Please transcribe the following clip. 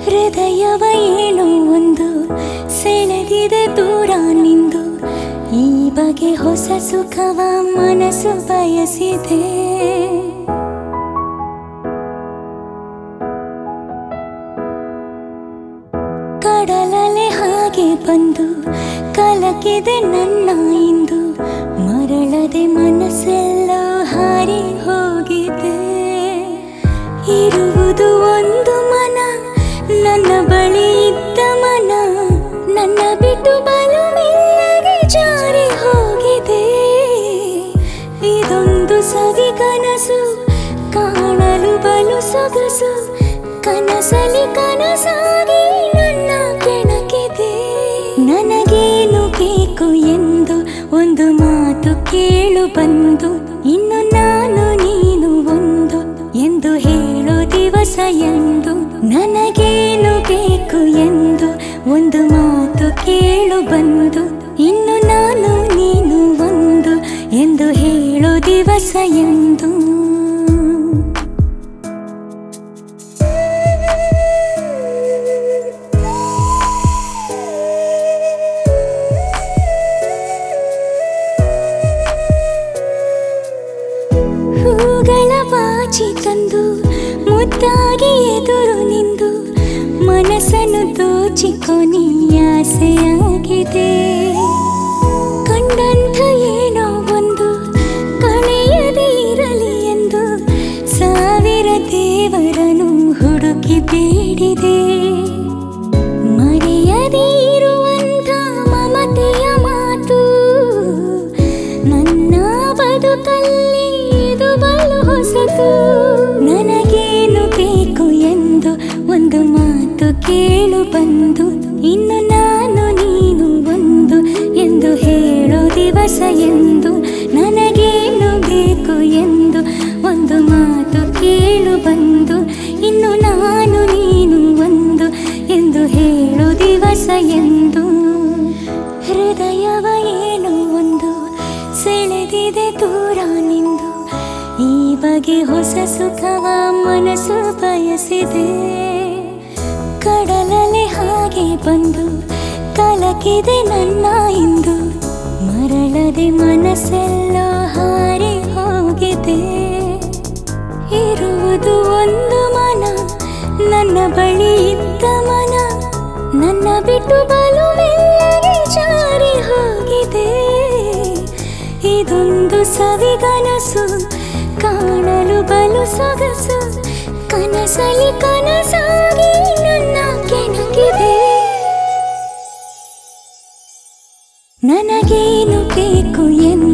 ಹೃದಯವ ಏನೋ ಒಂದು ಸೆಳೆದಿದೆ ದೂರ ನಿಂದು, ಈ ಬಗೆ ಹೊಸ ಸುಖವ ಮನಸ್ಸು ಬಯಸಿದೆ. ಕಡಲಲೆ ಹಾಗೆ ಬಂದು ಕಲಕಿದೆ ನನ್ನ ಇಂದು, ಮರಳದೆ ಮನಸ್ಸೆಲ್ಲ ಹಾರಿ ಹೋಗಿದೆ. ಇರುವುದು ಒಂದು ಮನ, ನನ್ನ ಬಳಿ ಇದ್ದ ಮನ, ನನ್ನ ಬಿಟ್ಟು ಬಲು ಮೆಲ್ಲಗೆ ಜಾರಿ ಹೋಗಿದೆ. ಇದೊಂದು ಸವಿ ಕನಸು, ಕಾಣಲು ಬಲು ಸೊಗಸು, ಕನಸಲಿ ಕನಸಾಗಿ ನನ್ನ ಕೆಣಕಿದೆ. ನನಗೇನು ಬೇಕು ಎಂದು ಒಂದು ಮಾತು ಕೇಳು ಬಂದು, ಇನ್ನು ನಾನು ನೀನು ಒಂದು ಎಂದು ಹೇಳೋ ದಿವಸ ಎಂದು. ನನಗೇನು ಬೇಕು ಎಂದು ಒಂದು ಮಾತು ಕೇಳು ಬಂದು, ಇನ್ನು ನಾನು ನೀನು ಒಂದು ಎಂದು ಹೇಳೋ ದಿವಸ ಎಂದು. ಹೂಗಳ ಬಾಚಿ ತಂದು ಮುದ್ದಾಗಿ ಎದುರು ನಿಂದು, ಮನಸ್ಸನ್ನು ದೋಚಿಕೊನಿ ಆಸೆಯಾಗಿದೆ. ಕಂಡಂಥ ಏನೋ ಒಂದು ಕಳೆಯದೇ ಇರಲಿ ಎಂದು ಸಾವಿರ ದೇವರನ್ನು ಹುಡುಕಿ ಬೇಡಿದೆ. ಮರೆಯದೇ ಇರುವಂಥ ಮಮತೆಯ ಮಾತು ನನ್ನ ಬದುಕಲ್ಲಿ ಇದು ಬಲು ಹೊಸತು. ನನಗೇನು ಬೇಕು ಎಂದು ಒಂದು ಮಾತು ಕೇಳು ಬಂದು, ಇನ್ನು ನಾನು ನೀನು ಒಂದು ಎಂದು ಹೇಳೋ ದಿವಸ ಎಂದು. ನನಗೇನು ಬೇಕು ಎಂದು ಒಂದು ಮಾತು ಕೇಳು ಬಂದು, ಇನ್ನು ನಾನು ನೀನು ಒಂದು ಎಂದು ಹೇಳೋ ದಿವಸ ಎಂದು. ಹೃದಯವ ಏನೋ ಒಂದು ಸೆಳೆದಿದೆ ದೂರ ನಿಂದು, ಈ ಬಗೆ ಹೊಸ ಸುಖವ ಮನಸ್ಸು ಬಯಸಿದೆ. ಕಡಲಲೆ ಹಾಗೆ ಬಂದು ಕಲಕಿದೆ ನನ್ನ ಇಂದು, ಮರಳದೆ ಮನಸ್ಸೆಲ್ಲ ಹಾರಿ ಹೋಗಿದೆ. ಇರುವುದು ಒಂದು ಮನ, ನನ್ನ ಬಳಿ ಇದ್ದ ಮನ, ನನ್ನ ಬಿಟ್ಟು ಬಲು ಮೆಲ್ಲಗೆ ಜಾರಿ ಹೋಗಿದೆ. ಇದೊಂದು ಸವಿಗನಸು, ಕಾಣಲು ಬಲು ಸೊಗಸು, ಕನಸಲಿ ಕನಸಾಗಿ ನನ್ನ ಕೆಣಕಿದೆ. ನನಗೇನು ಬೇಕು ಎಂದು